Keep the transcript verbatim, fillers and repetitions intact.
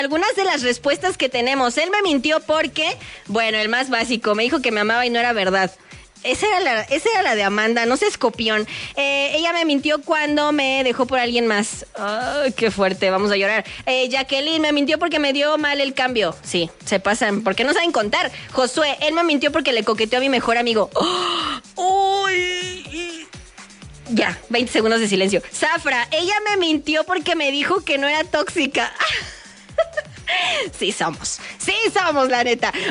Algunas de las respuestas que tenemos. Él me mintió porque, bueno, el más básico, me dijo que me amaba y no era verdad. Esa era la, esa era la de Amanda, no seas copión. Eh, ella me mintió cuando me dejó por alguien más. Ay, qué fuerte, vamos a llorar. Eh, Jacqueline me mintió porque me dio mal el cambio. Sí, se pasan, porque no saben contar. Josué, él me mintió porque le coqueteó a mi mejor amigo. ¡Oh! ¡Uy! Ya, veinte segundos de silencio. Zafra, ella me mintió porque me dijo que no era tóxica. Sí somos, sí somos, la neta.